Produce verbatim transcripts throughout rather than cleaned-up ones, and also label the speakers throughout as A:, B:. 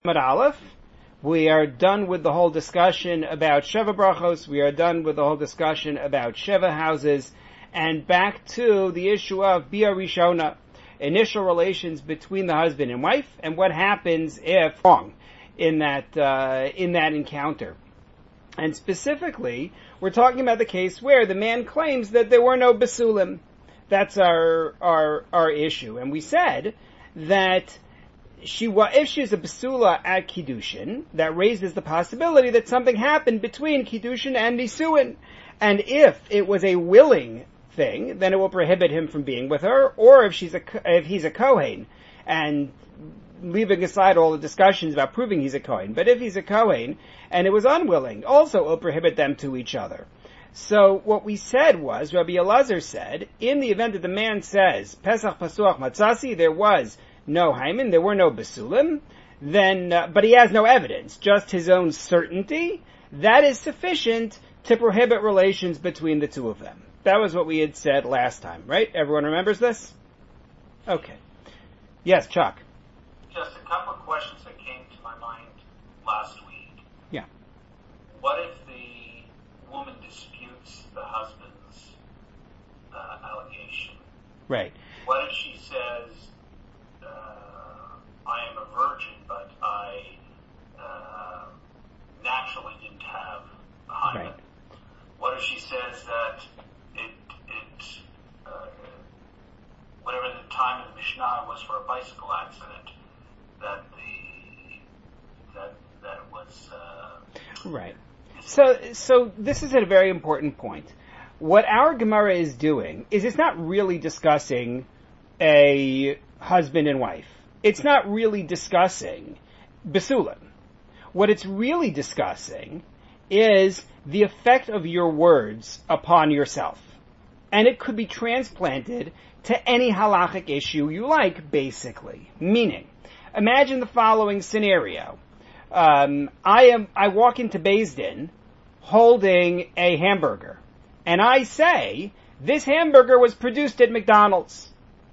A: Aleph. We are done with the whole discussion about Sheva Brachos. We are done with the whole discussion about Sheva houses. And back to the issue of Bia Rishona, initial relations between the husband and wife, and what happens if wrong in that, uh, in that encounter. And specifically, we're talking about the case where the man claims that there were no basulim. That's our, our, our issue. And we said that She if she's a basula at Kiddushin, that raises the possibility that something happened between Kiddushin and Nisuin. And if it was a willing thing, then it will prohibit him from being with her, or if she's a, if he's a Kohen, and leaving aside all the discussions about proving he's a Kohen, but if he's a Kohen, and it was unwilling, also it will prohibit them to each other. So what we said was, Rabbi Elazar said, in the event that the man says, Pesach Pasuach Matzasi, there was no hymen, there were no basulim, then, uh, but he has no evidence, just his own certainty, that is sufficient to prohibit relations between the two of them. That was what we had said last time, right? Everyone remembers this? Okay. Yes, Chuck.
B: Just a couple of questions that came to my mind last week.
A: Yeah.
B: What if the woman disputes the husband's uh, allegation?
A: Right.
B: What if she says, I am a virgin, but I uh, naturally didn't have a hymen. Right. What if she says that it, it uh, whatever the time of the Mishnah was for a bicycle accident, that the that that it was uh,
A: right. So so this is a very important point. What our Gemara is doing is it's not really discussing a husband and wife. It's not really discussing basulim. What it's really discussing is the effect of your words upon yourself. And it could be transplanted to any halachic issue you like, basically. Meaning, imagine the following scenario. Um, I am, I walk into Beis Din holding a hamburger. And I say, this hamburger was produced at McDonald's.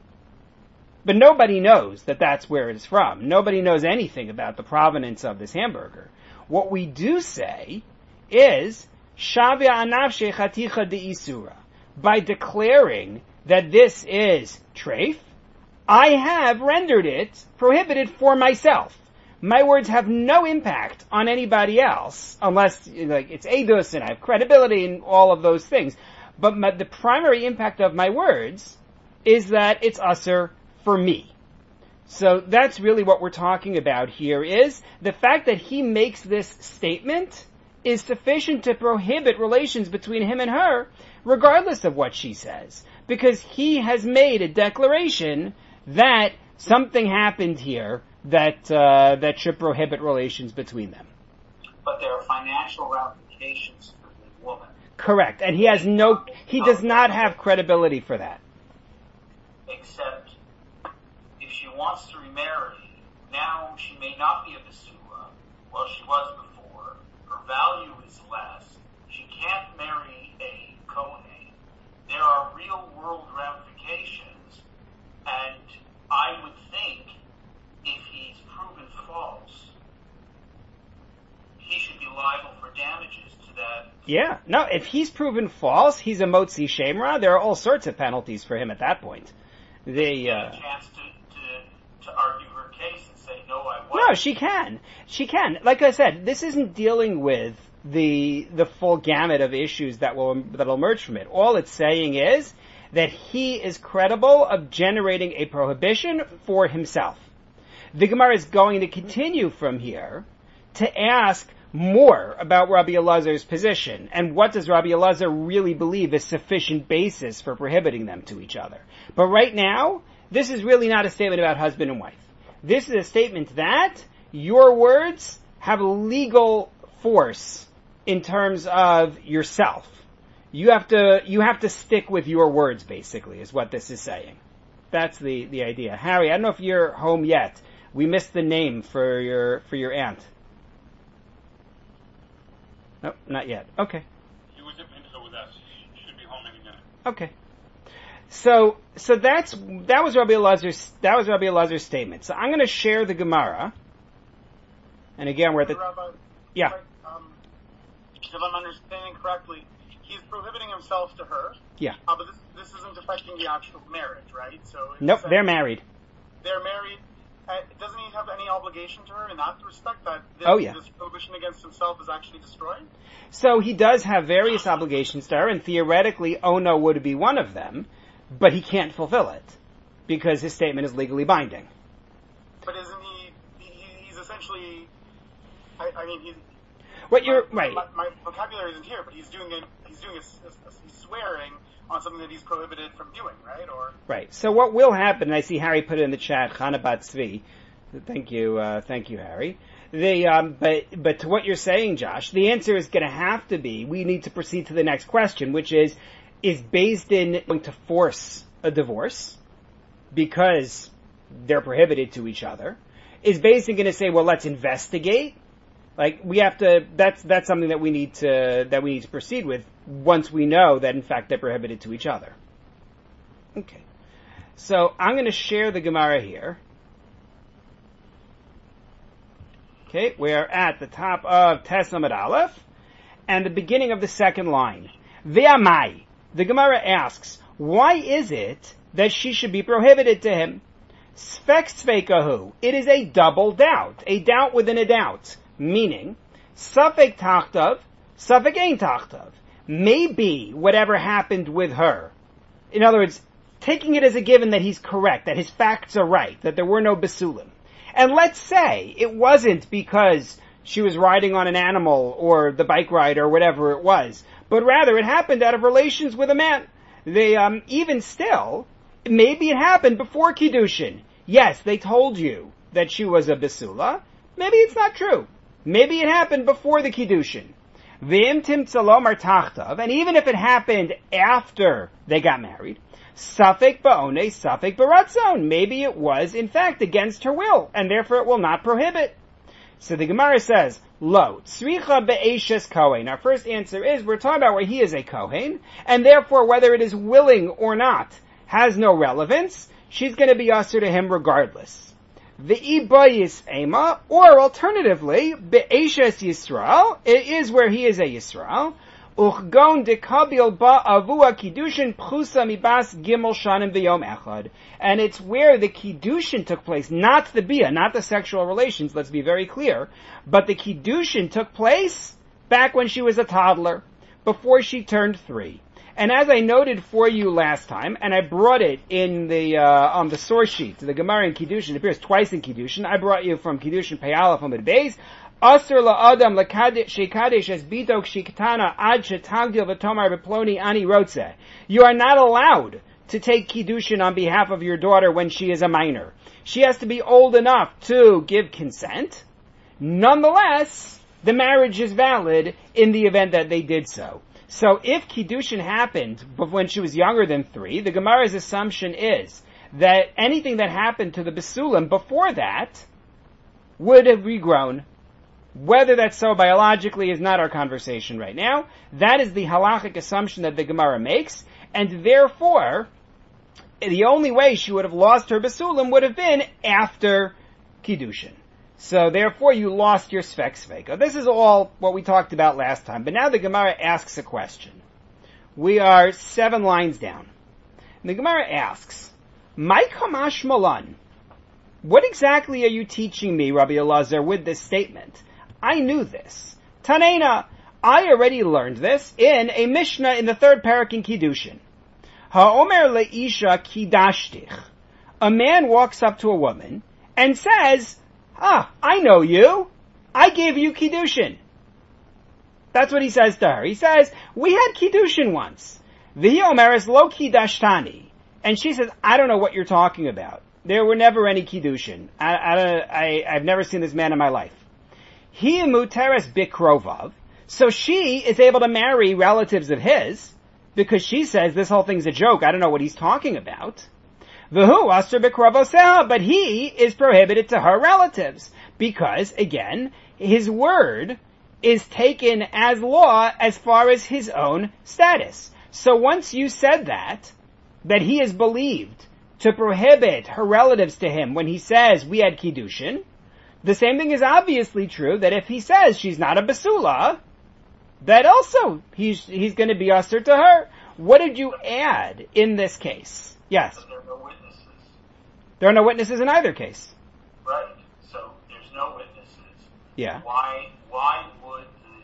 A: But nobody knows that that's where it's from. Nobody knows anything about the provenance of this hamburger. What we do say is, Shavia anavshe chaticha de isura. By declaring that this is treif, I have rendered it prohibited for myself. My words have no impact on anybody else, unless like it's edus and I have credibility and all of those things. But my, the primary impact of my words is that it's usher for me. So that's really what we're talking about here, is the fact that he makes this statement is sufficient to prohibit relations between him and her, regardless of what she says. Because he has made a declaration that something happened here that uh, that should prohibit relations between them.
B: But there are financial ramifications for the woman.
A: Correct. And he has no, he does not have credibility for that.
B: Except wants to remarry, now she may not be a basula, well she was before, her value is less, she can't marry a Kohen, there are real world ramifications, and I would think if he's proven false, he should be liable for damages to that.
A: Yeah, no, if he's proven false, he's a motzi shemra, there are all sorts of penalties for him at that point. They, uh,
B: a chance to to argue her case and say, no, I wasn't.
A: No, she can. She can. Like I said, this isn't dealing with the the full gamut of issues that will that'll emerge from it. All it's saying is that he is credible of generating a prohibition for himself. The Gemara is going to continue from here to ask more about Rabbi Elazar's position, and what does Rabbi Elazar really believe is sufficient basis for prohibiting them to each other. But right now, this is really not a statement about husband and wife. This is a statement that your words have legal force in terms of yourself. You have to, you have to stick with your words, basically, is what this is saying. That's the, the idea. Harry, I don't know if you're home yet. We missed the name for your, for your aunt. Nope, not yet. Okay.
C: She was at Mincha with us. She should be home any minute.
A: Okay. So, so that's, that was Rabbi Elazar's, that was Rabbi Elazar's statement. So I'm going to share the Gemara And again, we're at the...
D: Rabbi,
A: yeah.
D: Right, um, if I'm understanding correctly, he's prohibiting himself to her.
A: Yeah.
D: Uh, but this, this isn't affecting the actual marriage, right? So
A: Nope, they're married.
D: They're married. Uh, doesn't he have any obligation to her in that respect, that this,
A: oh, yeah.
D: this prohibition against himself is actually destroyed?
A: So he does have various obligations to her, and theoretically Ono would be one of them, but he can't fulfill it because his statement is legally binding.
D: But isn't he, he he's essentially, I, I mean, he's...
A: What you're,
D: my,
A: right.
D: My, my vocabulary isn't here, but he's doing it, he's doing a, a, a, he's swearing on something that he's prohibited from doing, right? Or
A: Right. So what will happen, and I see Harry put it in the chat, Chana Bat Tzvi. Thank you, uh, thank you, Harry. The, um, but, but to what you're saying, Josh, the answer is going to have to be, we need to proceed to the next question, which is, is Beis Din going to force a divorce because they're prohibited to each other? Is Beis Din going to say, well, let's investigate? Like, we have to, that's, that's something that we need to, that we need to proceed with once we know that in fact they're prohibited to each other. Okay. So, I'm going to share the Gemara here. Okay, we're at the top of Tes Amud Aleph, and the beginning of the second line. Ve'amai. The Gemara asks, why is it that she should be prohibited to him? Sfek tzveikahu. It is a double doubt, a doubt within a doubt. Meaning, Safek Tachtav, Safek Ein Tachtav. Maybe whatever happened with her. In other words, taking it as a given that he's correct, that his facts are right, that there were no Basulim. And let's say it wasn't because she was riding on an animal or the bike ride or whatever it was, but rather it happened out of relations with a man. They, um, even still, maybe it happened before Kiddushin. Yes, they told you that she was a Basula. Maybe it's not true. Maybe it happened before the Kiddushin. V'im timtzalom ar tachtav, and even if it happened after they got married, Safek ba'one, Safek baratzon. Maybe it was, in fact, against her will, and therefore it will not prohibit. So the Gemara says, Lo, tzricha be'eshes kohen. Our first answer is, we're talking about where he is a kohen, and therefore whether it is willing or not has no relevance. She's going to be usher to him regardless. Ve'ibayis ema, or alternatively, be'eshes Yisrael, it is where he is a Yisrael. Uchgon dekabil ba'avua kiddushin pchusa mibas gimel shanim v'yom echad. And it's where the kiddushin took place, not the bia, not the sexual relations, let's be very clear, but the kiddushin took place back when she was a toddler, before she turned three. And as I noted for you last time, and I brought it in the, uh, on the source sheet, the Gemara in Kiddushin, it appears twice in Kiddushin, I brought you from Kiddushin Peyalef Amud Beis, Asr la'adam shekadesh es bidok shiktana ad shetagdil v'tomar beploni ani rotze. You are not allowed to take Kiddushin on behalf of your daughter when she is a minor. She has to be old enough to give consent. Nonetheless, the marriage is valid in the event that they did so. So if Kiddushin happened when she was younger than three, the Gemara's assumption is that anything that happened to the Basulim before that would have regrown. Whether that's so biologically is not our conversation right now. That is the halachic assumption that the Gemara makes, and therefore, the only way she would have lost her Basulim would have been after Kiddushin. So therefore you lost your Sfek Sveka. This is all what we talked about last time, but now the Gemara asks a question. We are seven lines down. And the Gemara asks, Mai Kamash Malan, what exactly are you teaching me, Rabbi Elazar, with this statement? I knew this. Tanena, I already learned this in a Mishnah in the third parak in Kiddushin. Ha'omer le'isha kidashtich. A man walks up to a woman and says, ah, I know you. I gave you Kiddushin. That's what he says to her. He says, we had Kiddushin once. V'hi omeres lo kidashtani. And she says, I don't know what you're talking about. There were never any Kiddushin. I, I, I, I've never seen this man in my life. He muteres bikrovav, so she is able to marry relatives of his, because she says this whole thing's a joke, I don't know what he's talking about. V'hu aser bikrovoseha, but he is prohibited to her relatives, because, again, his word is taken as law as far as his own status. So once you said that, that he is believed to prohibit her relatives to him when he says we had Kiddushin, The same thing is obviously true that if he says she's not a basula, that also he's he's going to be usher to her. What did you add in this case? Yes.
B: But there are no witnesses.
A: There are no witnesses in either case.
B: Right. So there's no witnesses.
A: Yeah.
B: Why why would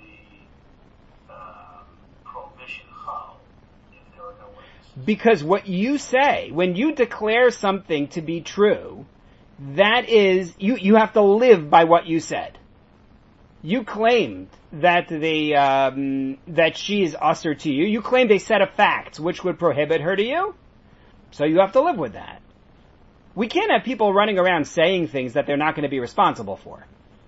B: the um, prohibition chal if there are no witnesses?
A: Because what you say, when you declare something to be true, that is, you, you have to live by what you said. You claimed that the, um, that she is usher to you. You claimed a set of facts which would prohibit her to you. So you have to live with that. We can't have people running around saying things that they're not going to be responsible for.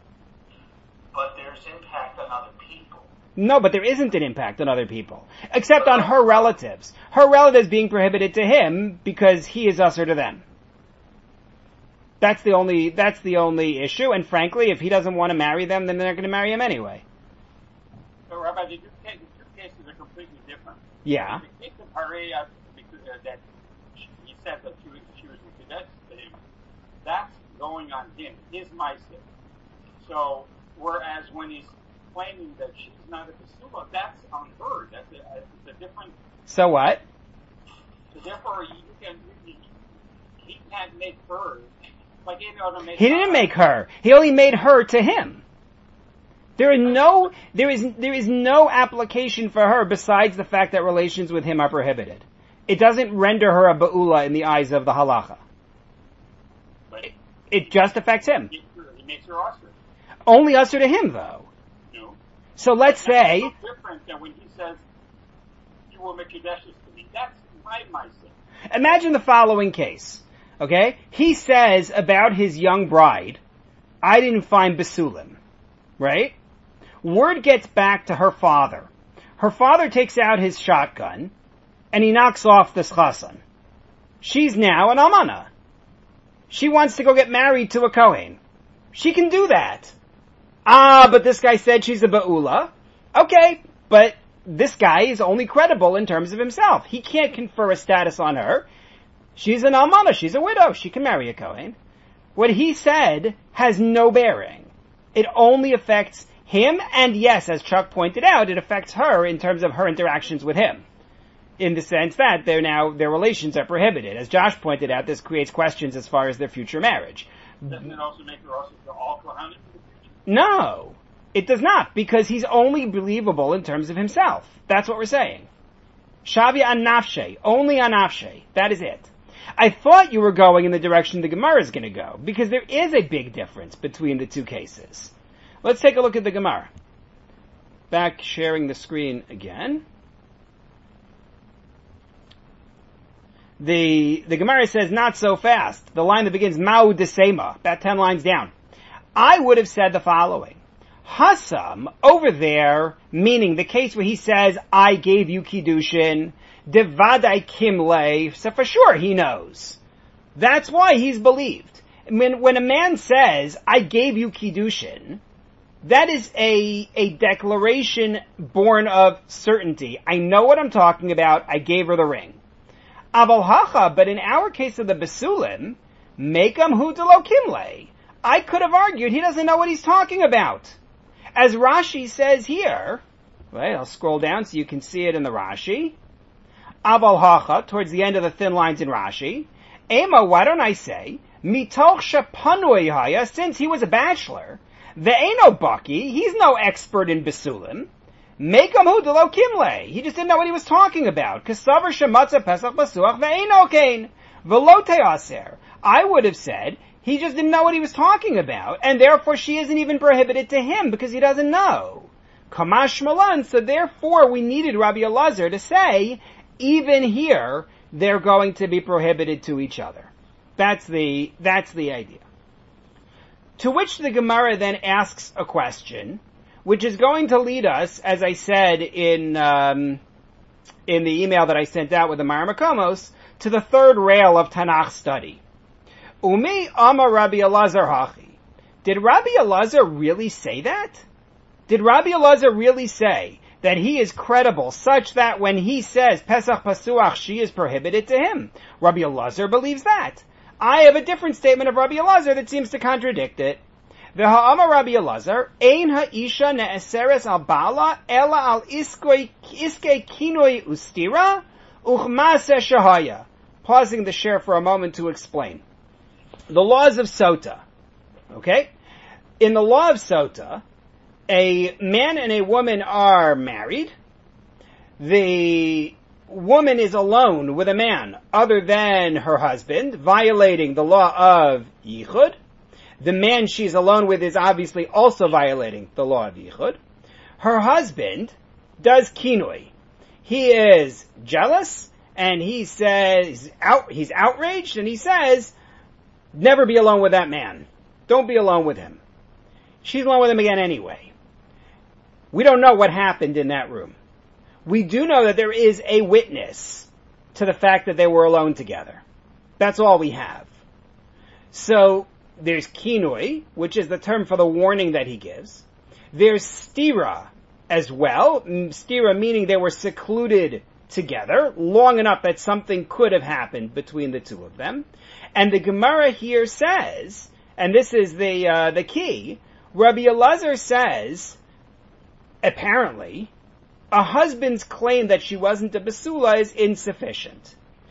B: But there's impact on other people.
A: No, but there isn't an impact on other people. Except on her relatives. Her relatives being prohibited to him because he is usher to them. That's the only, that's the only issue, and frankly, if he doesn't want to marry them, then they're not going to marry him anyway.
C: So, Rabbi, the two, the two cases are completely different.
A: Yeah.
C: The case of Hareya, because uh, that she, he said that she was, she was with Kadesh to him, that's going on him, his ma'aseh. So, whereas when he's claiming that she's not a basula, that's on her. That's a, a, it's a different.
A: So what?
C: So therefore, you can, he, he can't make her. Like, you know, make
A: he didn't make her. He only made her to him. There is no, there is, there is no application for her besides the fact that relations with him are prohibited. It doesn't render her a ba'ula in the eyes of the halacha.
C: But
A: it, it just affects him.
C: He makes her usher.
A: Only usher to him, though.
C: No.
A: So let's
C: That's
A: say.
C: so different than when he says, you were Mekadeshes to me. That's my ma'aseh.
A: Imagine the following case. Okay? He says about his young bride, I didn't find basulim. Right? Word gets back to her father. Her father takes out his shotgun, and he knocks off the schasan. She's now an almana. She wants to go get married to a Kohen. She can do that. Ah, but this guy said she's a ba'ula. Okay, but this guy is only credible in terms of himself. He can't confer a status on her. She's an almana. She's a widow. She can marry a Kohen. What he said has no bearing. It only affects him, and yes, as Chuck pointed out, it affects her in terms of her interactions with him. In the sense that they're now, their relations are prohibited. As Josh pointed out, this creates questions as far as their future marriage.
C: Doesn't it also make her also to all Kohanim in the future?
A: No, it does not, because he's only believable in terms of himself. That's what we're saying. Shavia an nafshe, only an nafshe. That is it. I thought you were going in the direction the Gemara is going to go, because there is a big difference between the two cases. Let's take a look at the Gemara. Back sharing the screen again. The, the Gemara says, not so fast. The line that begins, Ma'u desema, about ten lines down. I would have said the following. Hassam, over there, meaning the case where he says, I gave you Kiddushin, Devadai Kimle, so for sure he knows. That's why he's believed. When, when a man says, I gave you Kiddushin, that is a, a declaration born of certainty. I know what I'm talking about, I gave her the ring. Aval hacha, but in our case of the Basulim, Mekam hu delo Kimle. I could have argued he doesn't know what he's talking about. As Rashi says here, wait, I'll scroll down so you can see it in the Rashi. Aval hacha, towards the end of the thin lines in Rashi. Ema, why don't I say, mitoch shepanui haya, since he was a bachelor, ve'eno baki, he's no expert in Basulim, Mekam hu delo Kimle. He just didn't know what he was talking about. Kasavar shematza pesach basuach ve'eno kain. Velo te'aser. I would have said, he just didn't know what he was talking about, and therefore she isn't even prohibited to him because he doesn't know. Kamash malan, so therefore we needed Rabbi Elazar to say, even here, they're going to be prohibited to each other. That's the, that's the idea. To which the Gemara then asks a question, which is going to lead us, as I said in, um, in the email that I sent out with the Mar Makomos, to the third rail of Tanakh study. Umi Amar Rabbi Elazar Hachi. Did Rabbi Elazar really say that? Did Rabbi Elazar really say that he is credible such that when he says Pesach Pasuach, she is prohibited to him? Rabbi Elazar believes that. I have a different statement of Rabbi Elazar that seems to contradict it. V'ha'amar Rabbi Elazar, ein ha'isha ne'eseres al bala, ela al iskei kinoi ustira, uchmase shahaya. Pausing the share for a moment to explain. The laws of Sota. Okay? In the law of Sota, a man and a woman are married. The woman is alone with a man other than her husband, violating the law of Yichud. The man she's alone with is obviously also violating the law of Yichud. Her husband does kinoi. He is jealous, and he says, out, he's outraged, and he says, never be alone with that man. Don't be alone with him. She's alone with him again anyway. We don't know what happened in that room. We do know that there is a witness to the fact that they were alone together. That's all we have. So, there's kinoi, which is the term for the warning that he gives. There's stira as well. Stira meaning they were secluded together long enough that something could have happened between the two of them. And the Gemara here says, and this is the uh, the key, Rabbi Elazar says, apparently, a husband's claim that she wasn't a basula is insufficient.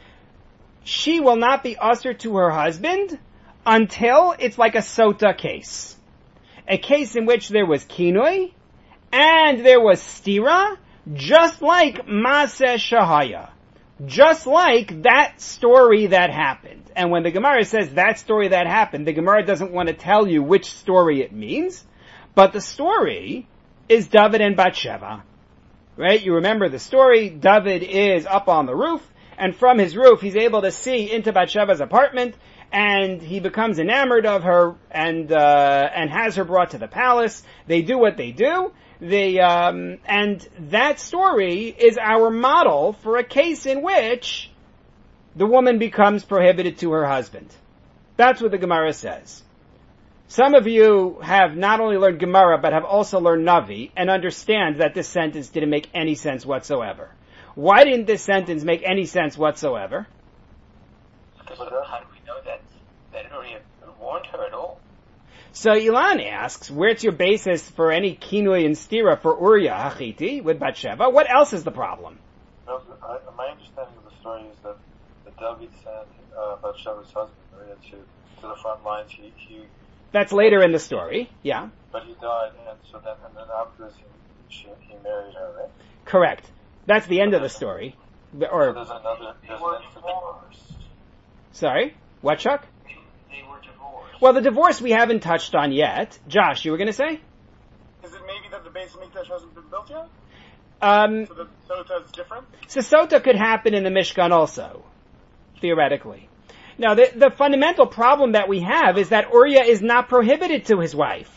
A: She will not be usher to her husband until it's like a sota case. A case in which there was kinoi, and there was stira, just like Maseh Shahaya. Just like that story that happened. And when the Gemara says that story that happened, the Gemara doesn't want to tell you which story it means, but the story is David and Bathsheba. Right? You remember the story. David is up on the roof, and from his roof he's able to see into Bathsheba's apartment, and he becomes enamored of her, and uh, and has her brought to the palace. They do what they do. They um, and that story is our model for a case in which the woman becomes prohibited to her husband. That's what the Gemara says. Some of you have not only learned Gemara, but have also learned Navi, and understand that this sentence didn't make any sense whatsoever. Why didn't this sentence make any sense whatsoever?
B: Because how do we know that, that Uriah warned her at all?
A: So Ilan asks, where's your basis for any kinui and stira for Uriah Hachiti with Bathsheba? What else is the problem?
E: No, I, my understanding of the story is that, that David sent uh, Bathsheba's husband Uriah to, to the front lines. He, he
A: That's later in the story, yeah.
E: But he died, and so then, and then afterwards he, she, he married her, right?
A: Correct. That's the end of the story. Or
E: so there's another. There's
B: they were
E: an
B: divorced.
A: Sorry, what, Chuck?
B: They were divorced.
A: Well, the divorce we haven't touched on yet. Josh, you were going to say?
D: Is it maybe that the Beis Hamikdash hasn't been built yet?
A: Um,
D: So the Sota is different?
A: so Sota could happen in the Mishkan also, theoretically. Now, the, the fundamental problem that we have is that Uriah is not prohibited to his wife.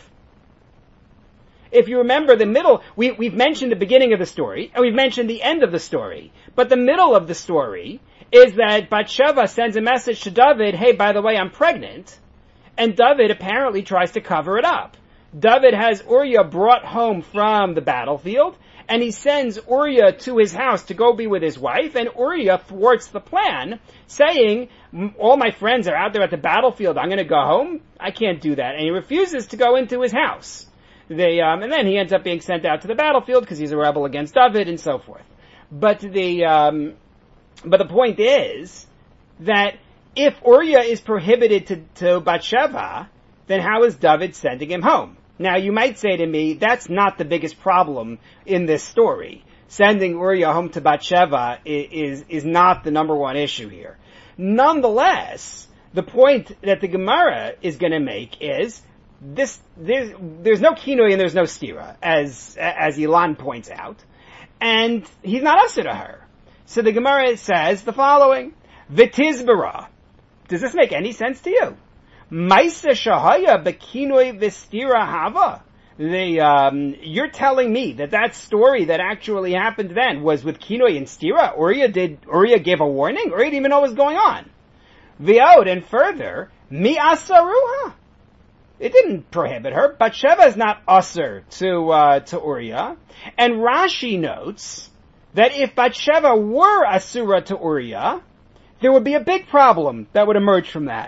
A: If you remember the middle, we, we've mentioned the beginning of the story, and we've mentioned the end of the story. But the middle of the story is that Bathsheba sends a message to David, hey, by the way, I'm pregnant. And David apparently tries to cover it up. David has Uriah brought home from the battlefield, and he sends Uriah to his house to go be with his wife, and Uriah thwarts the plan, saying, all my friends are out there at the battlefield, I'm going to go home? I can't do that. And he refuses to go into his house. They, um, and then he ends up being sent out to the battlefield because he's a rebel against David and so forth. But the, um, but the point is that if Uriah is prohibited to, to Bathsheba, then how is David sending him home? Now you might say to me, that's not the biggest problem in this story. Sending Uriah home to Bathsheba is, is, is not the number one issue here. Nonetheless, the point that the Gemara is going to make is, This, there's, there's no kinoi and there's no stira, as, as Ilan points out. And he's not usher to her. So the Gemara says the following, V'tizbara. Does this make any sense to you? Maisa shahaya bekinoi v'stira hava. The, um, you're telling me that that story that actually happened then was with kinoi and stira? Uriah did, Uriah gave a warning? Uriah didn't even know what was going on. V'od, and further, mi asaruha. It didn't prohibit her. Bathsheba is not usher to, uh, to Uriah. And Rashi notes that if Bathsheba were asura to Uriah, there would be a big problem that would emerge from that.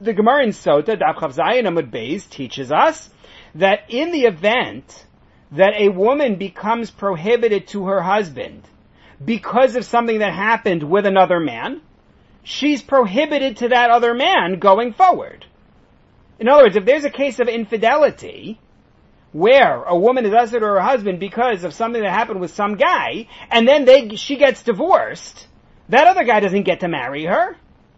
A: the Gemara in Sota, Daf Chav Zayin Amud Beis, teaches us that in the event that a woman becomes prohibited to her husband because of something that happened with another man, she's prohibited to that other man going forward. In other words, if there's a case of infidelity, where a woman is usher to her husband because of something that happened with some guy, and then they, she gets divorced, that other guy doesn't get to marry her.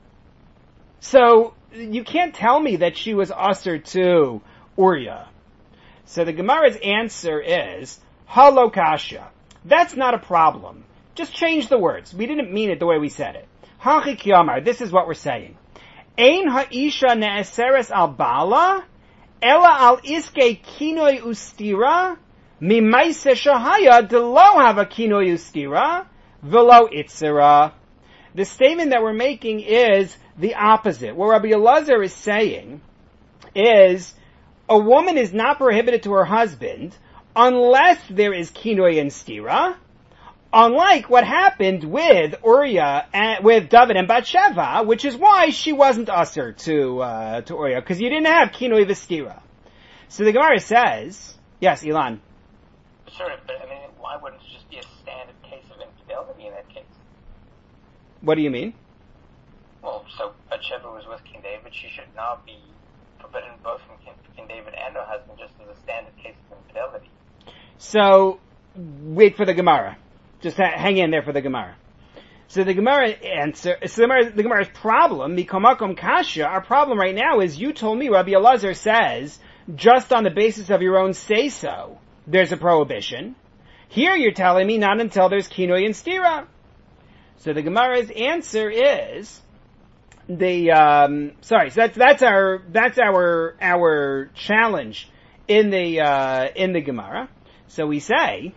A: So, you can't tell me that she was usher to Uriah. So the Gemara's answer is, halokasha. That's not a problem. Just change the words. We didn't mean it the way we said it. Hachi kiyamar. This is what we're saying. Ein ha'isha ne'eseres al bala, ela al iske kinoi ustira, mimaise shahaya delo hava kinoi ustira, velo itzira. The statement that we're making is the opposite. What Rabbi Elazar is saying is, a woman is not prohibited to her husband unless there is kinoi and stira, unlike what happened with Uriah and with David and Bathsheba, which is why she wasn't usher to uh, to Uriah, because you didn't have kinoi v'stira. So the Gemara says, yes, Ilan.
F: Sure, but I mean, why wouldn't it just be a standard case of infidelity in that case?
A: What do you mean?
F: Well, so Bathsheba was with King David. She should now be forbidden both from King, King David and her husband, just as a standard case of infidelity.
A: So, wait for the Gemara. Just ha- hang in there for the Gemara. So the Gemara answer, so the, Gemara, the Gemara's problem, mikomakom kasha, our problem right now is you told me, Rabbi Elazar says, just on the basis of your own say-so, there's a prohibition. Here you're telling me not until there's kinoi and stira. So the Gemara's answer is, the, um, sorry, so that's, that's our, that's our, our challenge in the, uh, in the Gemara. So we say,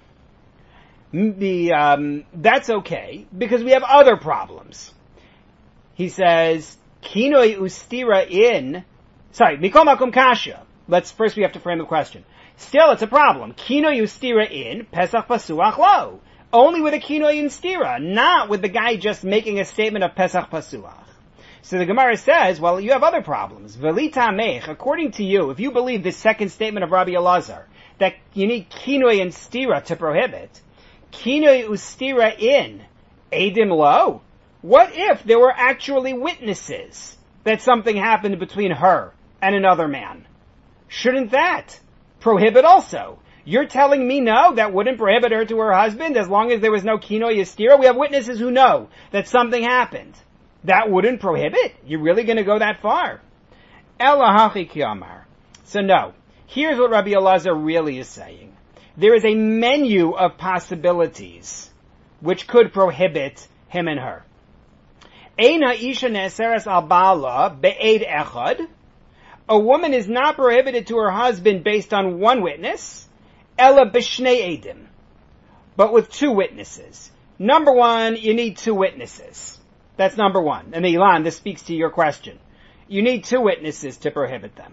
A: the, um, that's okay, because we have other problems. He says, kinoi ustira in, sorry, mikol makom kasha. Let's, first we have to frame the question. Still, it's a problem. Kinoi ustira in, pesach pasuach lo. Only with a kinoi and stira, not with the guy just making a statement of pesach pasuach. So the Gemara says, well, you have other problems. Velita mech, according to you, if you believe this second statement of Rabbi Elazar, that you need kinoi and stira to prohibit, kinoi ustira in, edim lo? What if there were actually witnesses that something happened between her and another man? Shouldn't that prohibit also? You're telling me no, that wouldn't prohibit her to her husband as long as there was no kinoi ustira? We have witnesses who know that something happened. That wouldn't prohibit? You're really going to go that far? Ela hachi kiyamar. So no. Here's what Rabbi Elazar really is saying. There is a menu of possibilities which could prohibit him and her. Ein ha'isha ne'eseres al ba'ala be'ed echad. A woman is not prohibited to her husband based on one witness, ela b'shnei edim, but with two witnesses. Number one, you need two witnesses. That's number one. And Ilan, this speaks to your question. You need two witnesses to prohibit them.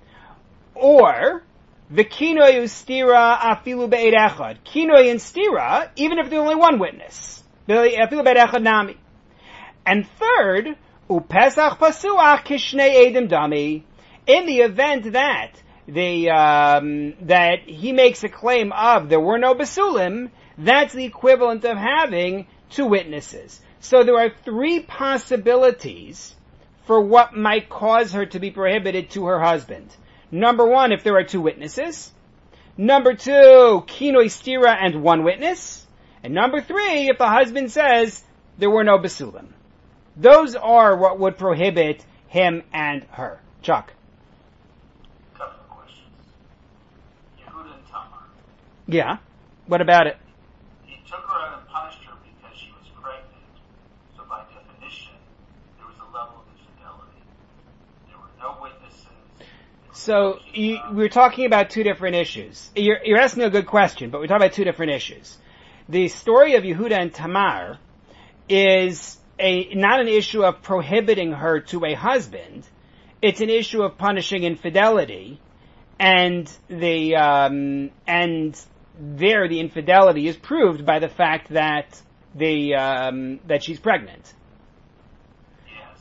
A: Or, the kinoi ustira afilu be'ed echad. Kinoi and stira, even if there's only one witness. Afilu be'ed echad nami. And third, upesach pasuach kishnei edim dami. In the event that the um, that he makes a claim of there were no basulim, that's the equivalent of having two witnesses. So there are three possibilities for what might cause her to be prohibited to her husband. Number one, if there are two witnesses. Number two, kinoi stira and one witness. And number three, if the husband says there were no basulim. Those are what would prohibit him and her. Chuck.
B: Couple of questions. Yehuda and Tamar.
A: Yeah. What about it?
B: He took her out and punished her because she was pregnant. So by definition, there was a level of infidelity. There were no witnesses.
A: So you, we're talking about two different issues. You're, you're asking a good question, but we're talking about two different issues. The story of Yehuda and Tamar is a not an issue of prohibiting her to a husband. It's an issue of punishing infidelity, and the um, and there the infidelity is proved by the fact that the um, that she's pregnant.
B: Yes.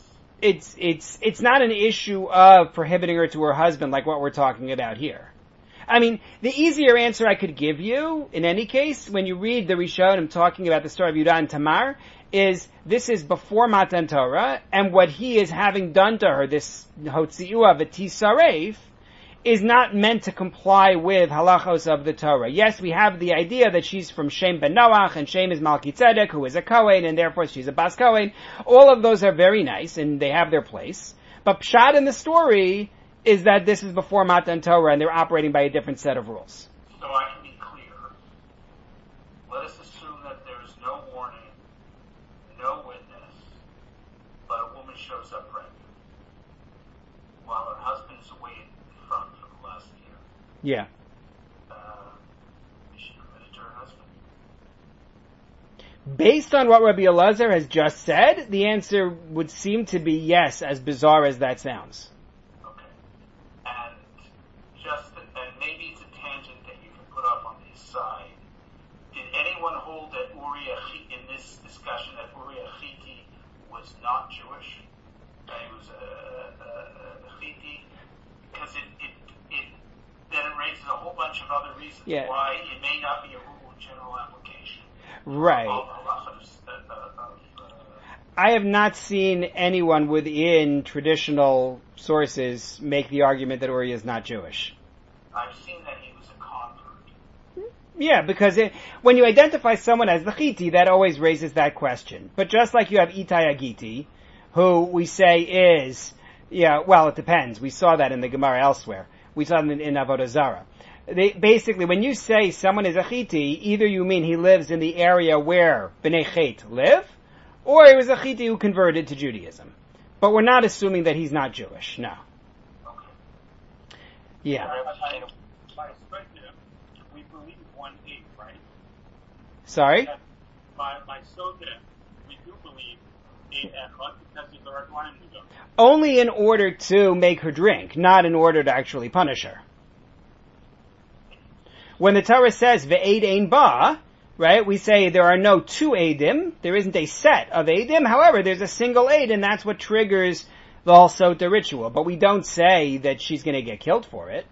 A: it's, it's, it's not an issue of prohibiting her to her husband like what we're talking about here. I mean, the easier answer I could give you, in any case, when you read the Rishonim talking about the story of Yehuda and Tamar, is this is before Matan Torah, and what he is having done to her, this Hotzi'ua v'tisaref, is not meant to comply with halachos of the Torah. Yes, we have the idea that she's from Shem ben Noach, and Shem is Malki Tzedek, who is a Kohen, and therefore she's a Bas Kohen. All of those are very nice, and they have their place. But Pshat in the story is that this is before Matan Torah, and they're operating by a different set of rules.
B: So I can be clear. Let us assume that there is no warning, no witness, but a woman shows up pregnant, while her husband is away in front for the last year.
A: Yeah.
B: Uh, is she committed to her husband?
A: Based on what Rabbi Elazar has just said, the answer would seem to be yes, as bizarre as that sounds.
B: Okay. And just, and maybe it's a tangent that you can put up on his side. Did anyone hold that Uriah in this discussion that Uriah Chiti was not Jewish? That he was a, a, a Chiti? Because it, it, it, then it raises a whole bunch of other reasons
A: Yeah.
B: why it may not be a rule of general application.
A: Right.
B: Of halachos, uh, uh, of, uh,
A: I have not seen anyone within traditional sources make the argument that Uriah is not Jewish.
B: I've seen that he was a convert.
A: Yeah, because it, when you identify someone as the Chiti, that always raises that question. But just like you have Itai Agiti, who we say is, yeah, well, it depends. We saw that in the Gemara elsewhere. We saw it in, in Avodah Zarah. They, basically, when you say someone is a Chiti, either you mean he lives in the area where Bnei Chet live, or he was a Chiti who converted to Judaism. But we're not assuming that he's not Jewish, no.
B: Okay.
A: Yeah.
C: By, by Soter, we believe one eight, right?
A: Sorry?
C: By, by Soter, we do believe eight echad because of the Raglayim to go.
A: Only in order to make her drink, not in order to actually punish her. When the Torah says ve'ed ein ba, right, we say there are no two eidim, there isn't a set of eidim, however, there's a single eid, and that's what triggers the whole Sota ritual, but we don't say that she's gonna get killed for it.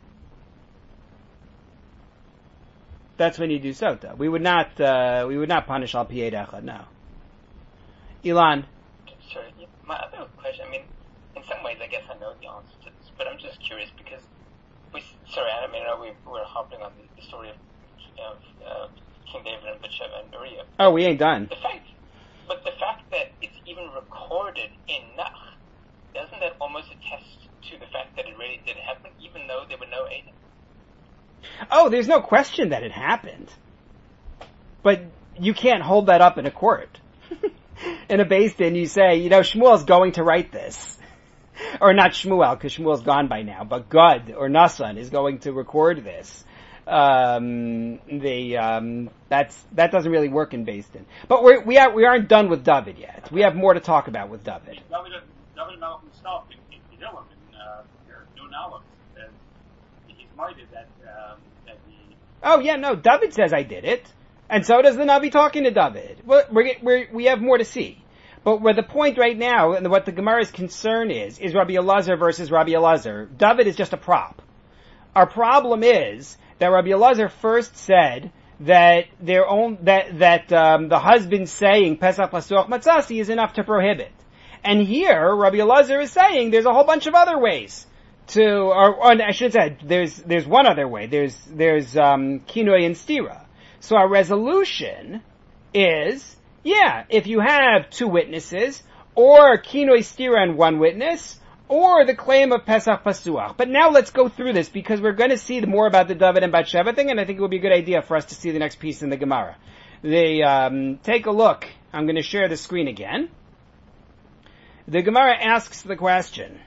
A: That's when you do Sota. We would not, uh, we would not punish al pi eid echad, no. Ilan.
F: Sorry, my other question, I mean, in some ways I guess I know the answer to this, but I'm just curious because, we, sorry, I mean, I know we were hopping on the story of, of uh, King David and Bathsheba and Uriah.
A: Oh, we ain't done.
F: The fact, but the fact that it's even recorded in Nach, doesn't that almost attest to the fact that it really did happen, even though there were no Eidim?
A: Oh, there's no question that it happened. But you can't hold that up in a court. In a Beis Din, you say, you know, Shmuel's going to write this. Or not Shmuel, because Shmuel's gone by now, but Gad or Nasan is going to record this. Um, the, um, that's, that doesn't really work in Beis Din. But we're, we are, we aren't done with David yet. We have more to talk about with David.
C: David, David Melech himself in, in Tehillim, in, uh, Nun Aleph, says he's minded that, um, that he...
A: Oh yeah, no, David says I did it. And so does the Navi talking to David. We're, we're, we're, we have more to see. But where the point right now, and what the Gemara's concern is, is Rabbi Elazar versus Rabbi Elazar. David is just a prop. Our problem is that Rabbi Elazar first said that their own, that, that, um, the husband saying Pesach Pasuach Matzasi is enough to prohibit. And here, Rabbi Elazar is saying there's a whole bunch of other ways to, or, or I should say, there's, there's one other way. There's, there's, um, Kinoi and Stira. So our resolution is, yeah, if you have two witnesses, or Kinoi Stira and one witness, or the claim of Pesach Pasuach. But now let's go through this, because we're going to see more about the David and Bathsheba thing, and I think it would be a good idea for us to see the next piece in the Gemara. They, um, take a look. I'm going to share the screen again. The Gemara asks the question.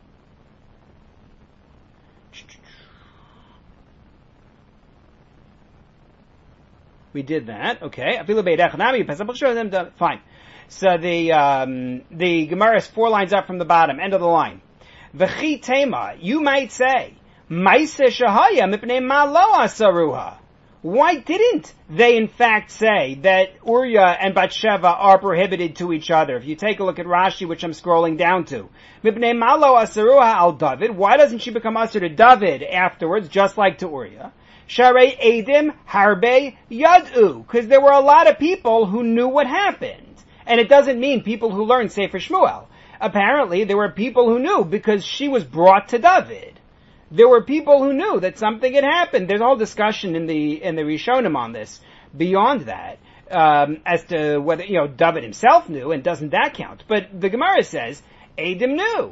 A: We did that, okay. Fine. So the, um, the Gemara is four lines up from the bottom, end of the line. V'chi tema, you might say, Maise shahaya mipnei ma lo asaruha. Why didn't they in fact say that Uriah and Bathsheba are prohibited to each other? If you take a look at Rashi, which I'm scrolling down to, Mipnei Malo Asaruha al David, why doesn't she become Asur to David afterwards, just like to Uriah? Sharei Edim Harbe Yad'u, because there were a lot of people who knew what happened. And it doesn't mean people who learned Sefer Shmuel. Apparently there were people who knew because she was brought to David. There were people who knew that something had happened. There's a whole discussion in the, in the Rishonim on this. Beyond that, um, as to whether, you know, David himself knew, and doesn't that count? But the Gemara says, Edim knew.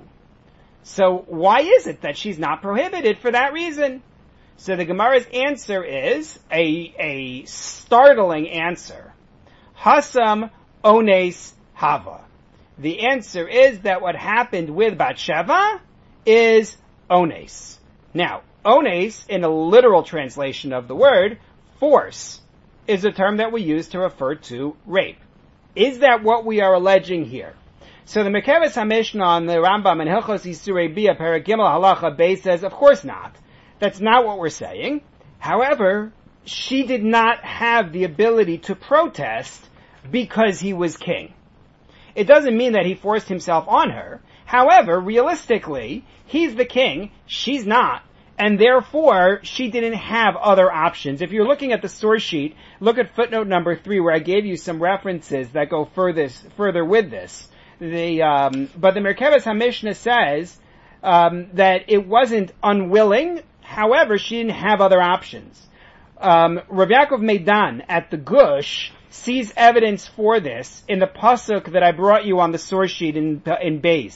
A: So why is it that she's not prohibited for that reason? So the Gemara's answer is a, a startling answer. Hasam Ones Hava. The answer is that what happened with Bathsheba is Ones. Now, Ones, in a literal translation of the word, force, is a term that we use to refer to rape. Is that what we are alleging here? So the Mekeres HaMishnah on the Rambam and Hilchos Isurei Bia Perek Gimel Halacha Beis says, of course not. That's not what we're saying. However, she did not have the ability to protest because he was king. It doesn't mean that he forced himself on her. However, realistically, he's the king, she's not, and therefore she didn't have other options. If you're looking at the source sheet, look at footnote number three where I gave you some references that go furthest, further with this. The, um, but the Merkeves HaMishnah says um, that it wasn't unwilling, however, she didn't have other options. Um, Rav Yaakov Meidan at the Gush sees evidence for this in the pasuk that I brought you on the source sheet in in Beis.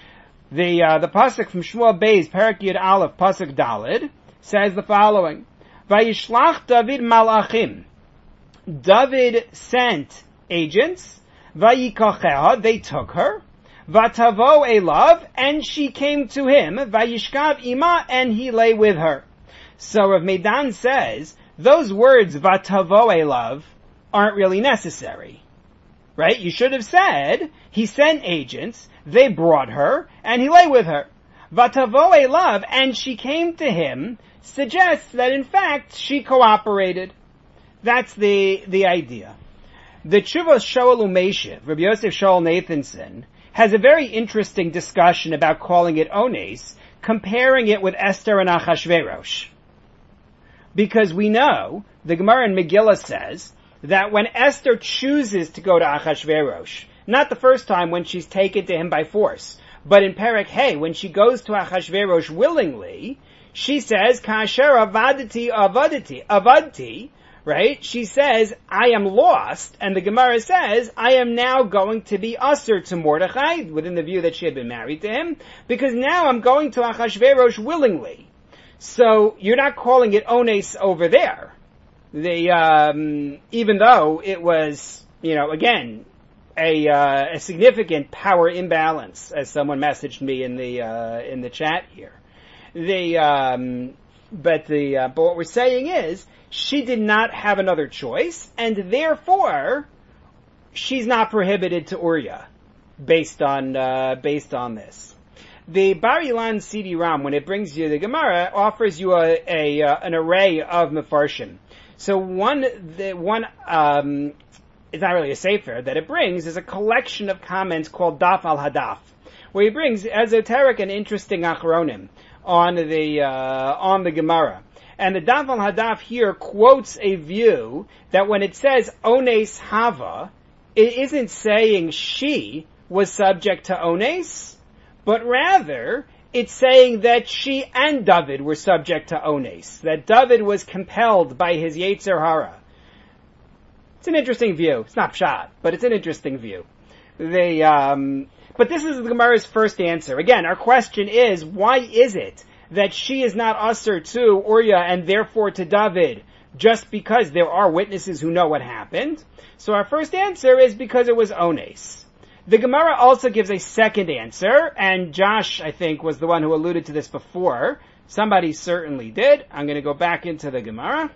A: The uh, the pasuk from Shmuel Beis, Perek Yud Aleph, pasuk Daled, says the following: Vayishlach David malachim. David sent agents. Vayikacheha, they took her. Vatavo elav, and she came to him. Vayishkav ima, and he lay with her. So Rav Meidan says those words vatavo elav aren't really necessary, right? You should have said, he sent agents, they brought her, and he lay with her. Vatavo elav, and she came to him, suggests that in fact she cooperated. That's the, the idea. The Tshuvos Shoel Umeshiv, Rabbi Yosef Shoel Nathanson, has a very interesting discussion about calling it Ones, comparing it with Esther and Achashverosh. Because we know, the Gemara in Megillah says, that when Esther chooses to go to Achashverosh, not the first time when she's taken to him by force, but in Perek Hey, when she goes to Achashverosh willingly, she says, Kasher avadati avadati avadti, right? She says, I am lost, and the Gemara says, I am now going to be usher to Mordechai, within the view that she had been married to him, because now I'm going to Achashverosh willingly. So, you're not calling it Ones over there. The, um, even though it was, you know, again, a, uh, a significant power imbalance, as someone messaged me in the, uh, in the chat here. The, um, but the, uh, but what we're saying is, she did not have another choice, and therefore, she's not prohibited to Uriah, based on, uh, based on this. The Bar Ilan C D Ram, when it brings you the Gemara, offers you a, a, uh, an array of mefarshim. So one, the one, um, it's not really a sefer that it brings, is a collection of comments called Daf al Hadaf, where he brings esoteric and interesting achronim on the, uh, on the Gemara. And the Daf al Hadaf here quotes a view that when it says Ones Hava, it isn't saying she was subject to Ones, but rather, it's saying that she and David were subject to Ones, that David was compelled by his Yetzer Hara. It's an interesting view. It's not pshat, but it's an interesting view. They, um, but this is the Gemara's first answer. Again, our question is, why is it that she is not usher to Uriah and therefore to David, just because there are witnesses who know what happened? So our first answer is because it was Ones. The Gemara also gives a second answer, and Josh, I think, was the one who alluded to this before. Somebody certainly did. I'm going to go back into the Gemara.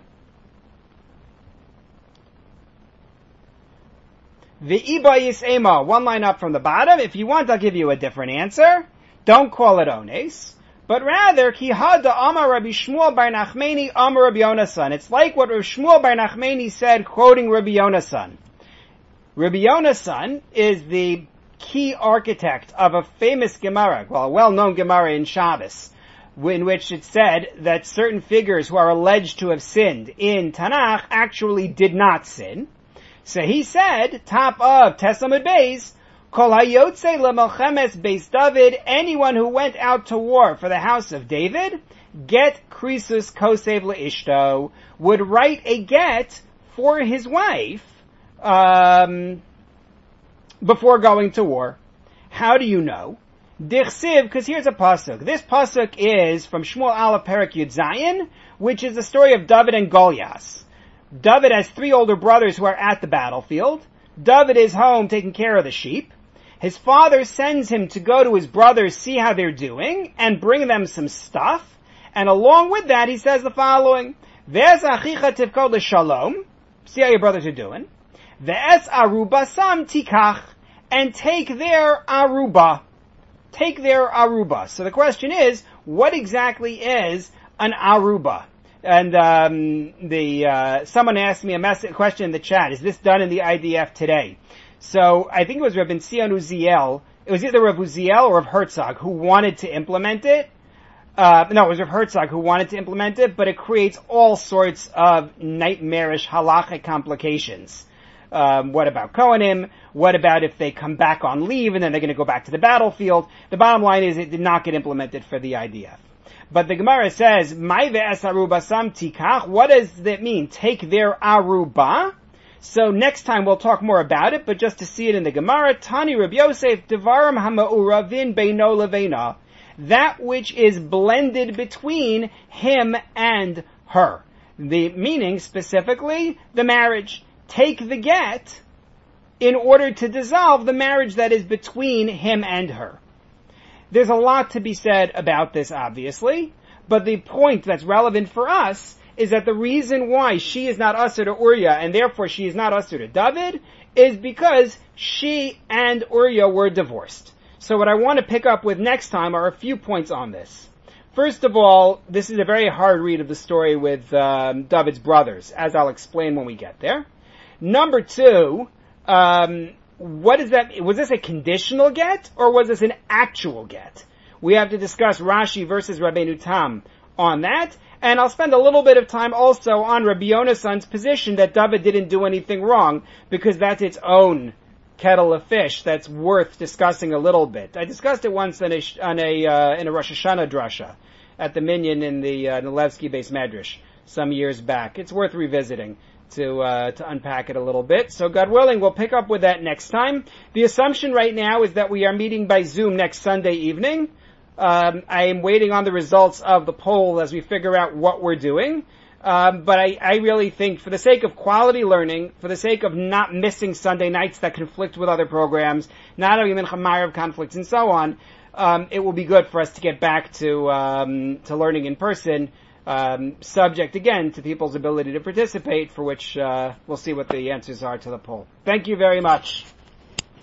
A: The Ibayis Ema, one line up from the bottom. If you want, I'll give you a different answer. Don't call it Ones. but rather, ki hada amar Rabbi Shmuel bar Nachmani amar Rabbi Yonasan. It's like what Rabbi Shmuel bar Nachmani said, quoting Rabbi Yonasan. Rabbi Yonasan is the key architect of a famous Gemara, well, a well-known Gemara in Shabbos, in which it said that certain figures who are alleged to have sinned in Tanakh actually did not sin. So he said, top of Tesamud Beis, Kol hayotze lemelchemes Beis David, anyone who went out to war for the house of David, get krisus kosev leishto, would write a get for his wife, um, before going to war. How do you know? Dichsiv, because here's a pasuk. This pasuk is from Shmuel Aleph Perek Yud Zayin, which is the story of David and Goliath. David has three older brothers who are at the battlefield. David is home taking care of the sheep. His father sends him to go to his brothers, see how they're doing, and bring them some stuff. And along with that, he says the following, Ve'ez achicha tivkod l'shalom, see how your brothers are doing. Ve'ez aruba sam tikach, and take their aruba. Take their aruba. So the question is, what exactly is an aruba? And um, the uh, someone asked me a message, question in the chat. Is this done in the I D F today? So I think it was Rabbi Tzion Uziel. It was either Rabbi Uziel or Rav Herzog who wanted to implement it. Uh, no, it was Rav Herzog who wanted to implement it, but it creates all sorts of nightmarish halachic complications. Um, what about Kohanim? What about if they come back on leave and then they're going to go back to the battlefield? The bottom line is it did not get implemented for the I D F. But the Gemara says, "Mai ve'es aruba sam tikach." What does that mean? Take their aruba. So next time we'll talk more about it, but just to see it in the Gemara, Tani Rabbi Yosef devarim hama'uravin beino leveina, that which is blended between him and her. The meaning specifically the marriage. Take the get in order to dissolve the marriage that is between him and her. There's a lot to be said about this, obviously, but the point that's relevant for us is that the reason why she is not usher to Uriah, and therefore she is not usher to David, is because she and Uriah were divorced. So what I want to pick up with next time are a few points on this. First of all, this is a very hard read of the story with um, David's brothers, as I'll explain when we get there. Number two, um, what is that? Was this a conditional get or was this an actual get? We have to discuss Rashi versus Rabbeinu Tam on that, and I'll spend a little bit of time also on Rabbi Yonasan's position that David didn't do anything wrong, because that's its own kettle of fish that's worth discussing a little bit. I discussed it once in a on a uh, in a Rosh Hashanah drasha at the Minyan in the uh, Nilevsky Beis Medrash some years back. It's worth revisiting to uh, to unpack it a little bit. So God willing, we'll pick up with that next time. The assumption right now is that we are meeting by Zoom next Sunday evening. Um, I am waiting on the results of the poll as we figure out what we're doing. Um, but I, I really think, for the sake of quality learning, for the sake of not missing Sunday nights that conflict with other programs, not having Mincha Ma'ariv conflicts and so on, um, it will be good for us to get back to um, to learning in person. Um, subject again to people's ability to participate, for which uh, we'll see what the answers are to the poll. Thank you very much.